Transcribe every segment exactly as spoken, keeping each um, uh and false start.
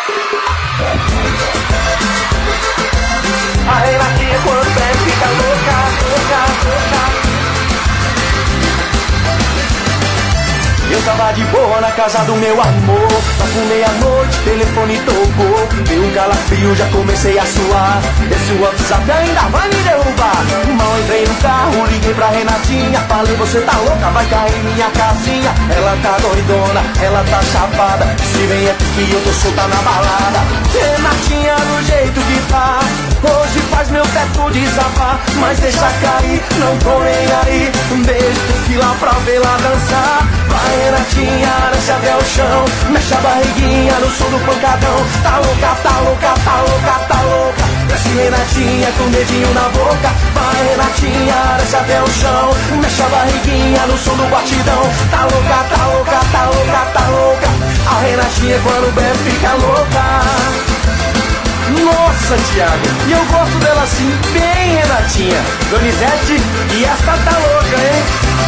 A Renatinha quando bebe fica louca, louca, louca. Eu tava de boa na casa do meu amor, lá por meia-noite, telefone tocou. Deu um calafrio, já comecei a suar. Esse WhatsApp ainda vai me derrubar. Mal entrei no carro, liguei pra Renatinha. Falei, você tá louca, vai cair minha casinha. Ela tá doidona, ela tá chapada. Se vem aqui que eu tô solta na balada. Renatinha do jeito que tá, hoje faz meu teto desabar. Mas deixa cair, não tô nem aí. Beijo, tequila pra vê-la dançar. Vai Renatinha, desce até o chão, mexe a barriguinha no som do pancadão. Tá louca, tá louca, tá louca, tá louca. Desce Renatinha com o dedinho na boca. Vai Renatinha, desce até o chão, mexe a barriguinha no som do batidão. Tá louca, tá louca, tá louca, tá louca. A Renatinha quando bebe fica louca. Nossa, Thiago, e eu gosto dela assim, bem Renatinha. Donizete, e essa tá louca, hein?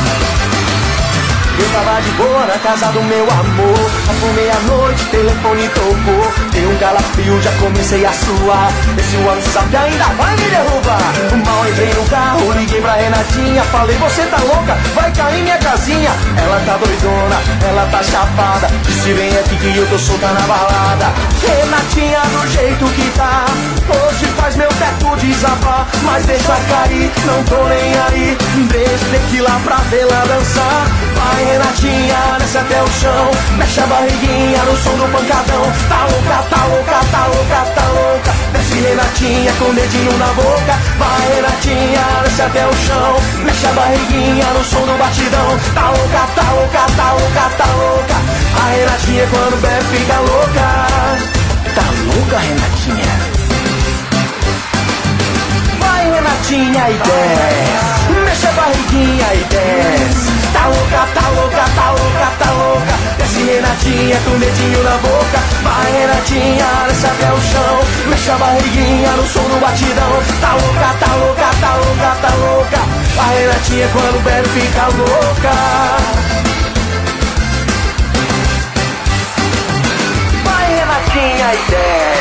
Eu tava de boa na casa do meu amor, lá por meia-noite, telefone tocou. Dei um calafrio, já comecei a suar. Esse WhatsApp ainda vai me derrubar. Mal entrei no carro, liguei pra Renatinha. Falei, você tá louca, vai cair minha casinha. Ela tá doidona, ela tá chapada. Disse, vem aqui que eu tô solta na balada. Renatinha do jeito que tá, hoje faz meu teto desabar. Mas deixa cair, não tô nem aí. Beijo, tequila pra vê-la dançar. Vai Renatinha, desce até o chão, mexe a barriguinha no som do pancadão. Tá louca, tá louca, tá louca, tá louca. Desce Renatinha com o dedinho na boca. Vai Renatinha, desce até o chão, mexe a barriguinha no som do batidão. Tá louca, tá louca, tá louca, tá louca. A Renatinha quando bebe fica louca. Tá louca, Renatinha? Vai Renatinha e desce, mexe a barriguinha e desce. Tá louca, tá louca, tá louca, tá louca. Desce Renatinha com o dedinho na boca. Vai Renatinha, desce até o chão, mexe a barriguinha no som do batidão. Tá louca, tá louca, tá louca, tá louca. A Renatinha quando bebe fica louca. Vai Renatinha e desce.